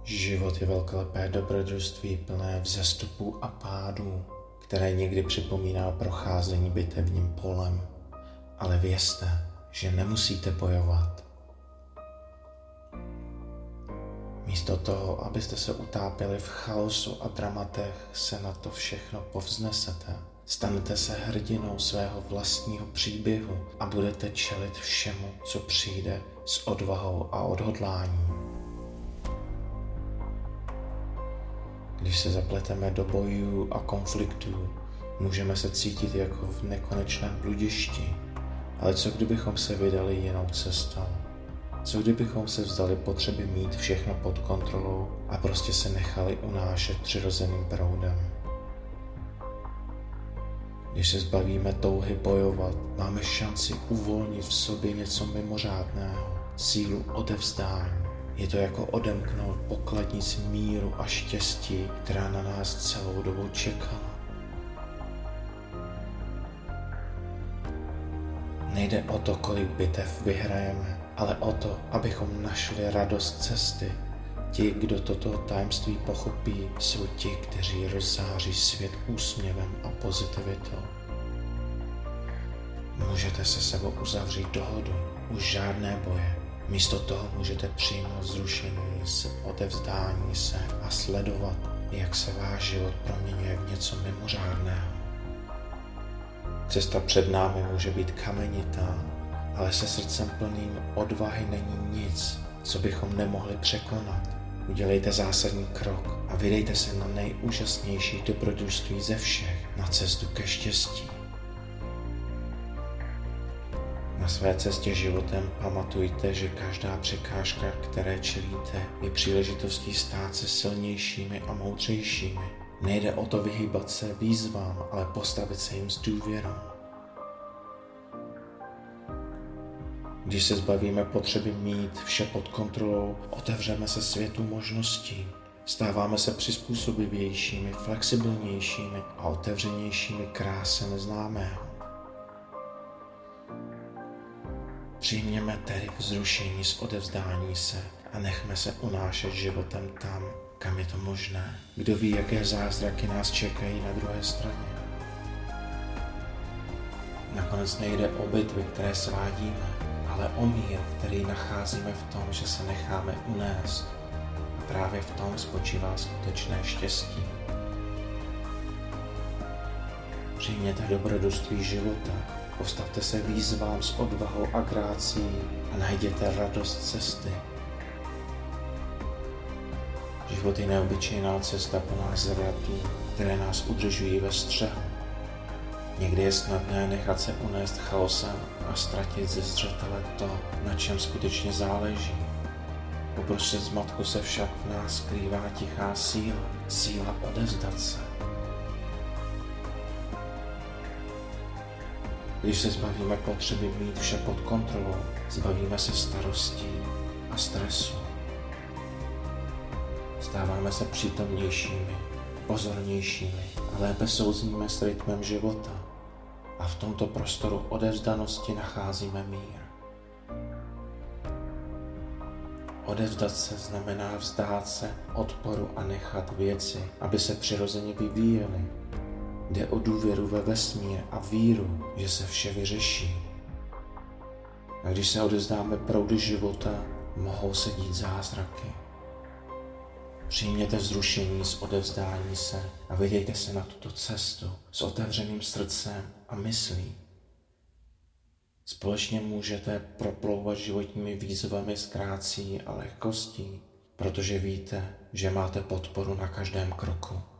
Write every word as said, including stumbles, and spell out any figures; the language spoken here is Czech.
Život je velkolepé dobrodružství plné vzestupů a pádů, které někdy připomíná procházení bitevním polem. Ale vězte, že nemusíte bojovat. Místo toho, abyste se utápěli v chaosu a dramatech, se na to všechno povznesete. Stanete se hrdinou svého vlastního příběhu a budete čelit všemu, co přijde, s odvahou a odhodláním. Když se zapleteme do bojů a konfliktů, můžeme se cítit jako v nekonečném bludišti. Ale co kdybychom se vydali jinou cestou? Co kdybychom se vzdali potřeby mít všechno pod kontrolou a prostě se nechali unášet přirozeným proudem? Když se zbavíme touhy bojovat, máme šanci uvolnit v sobě něco mimořádného, sílu odevzdání. Je to jako odemknout pokladnici míru a štěstí, která na nás celou dobu čekala. Nejde o to, kolik bitev vyhrajeme, ale o to, abychom našli radost cesty. Ti, kdo toto tajemství pochopí, jsou ti, kteří rozzáří svět úsměvem a pozitivitou. Můžete se sebou uzavřít dohodu, už žádné boje. Místo toho můžete přijmout zrušení se, odevzdání se a sledovat, jak se váš život proměňuje v něco mimořádného. Cesta před námi může být kamenitá, ale se srdcem plným odvahy není nic, co bychom nemohli překonat. Udělejte zásadní krok a vydejte se na nejúžasnější dobrodružství ze všech, na cestu ke štěstí. Na své cestě životem pamatujte, že každá překážka, které čelíte, je příležitostí stát se silnějšími a moudřejšími. Nejde o to vyhýbat se výzvám, ale postavit se jim s důvěrou. Když se zbavíme potřeby mít vše pod kontrolou, otevřeme se světu možností. Stáváme se přizpůsobivějšími, flexibilnějšími a otevřenějšími kráse neznámého. Přijměme tedy vzrušení z odevzdání se a nechme se unášet životem tam, kam je to možné. Kdo ví, jaké zázraky nás čekají na druhé straně. Nakonec nejde o bitvy, které svádíme, ale o mír, který nacházíme v tom, že se necháme unést. A právě v tom spočívá skutečné štěstí. Přijměte dobrodružství života, postavte se výzvám s odvahou a grácií a najděte radost cesty. Život je neobyčejná cesta plná zrátů, které nás udržují ve střehu. Někdy je snadné nechat se unést chaosem a ztratit ze zřetele to, na čem skutečně záleží. Uprostřed zmatku se však v nás skrývá tichá síla, síla odevzdat se. Když se zbavíme potřeby mít vše pod kontrolou, zbavíme se starostí a stresu. Stáváme se přítomnějšími, pozornějšími a lépe souzníme s rytmem života. A v tomto prostoru odevzdanosti nacházíme mír. Odevzdat se znamená vzdát se odporu a nechat věci, aby se přirozeně vyvíjely. Jde o důvěru ve vesmír a víru, že se vše vyřeší. A když se odevzdáme proudy života, mohou se dít zázraky. Přijměte vzrušení z odevzdání se a vydejte se na tuto cestu s otevřeným srdcem a myslí. Společně můžete proplouvat životními výzvami s grácií a lehkostí, protože víte, že máte podporu na každém kroku.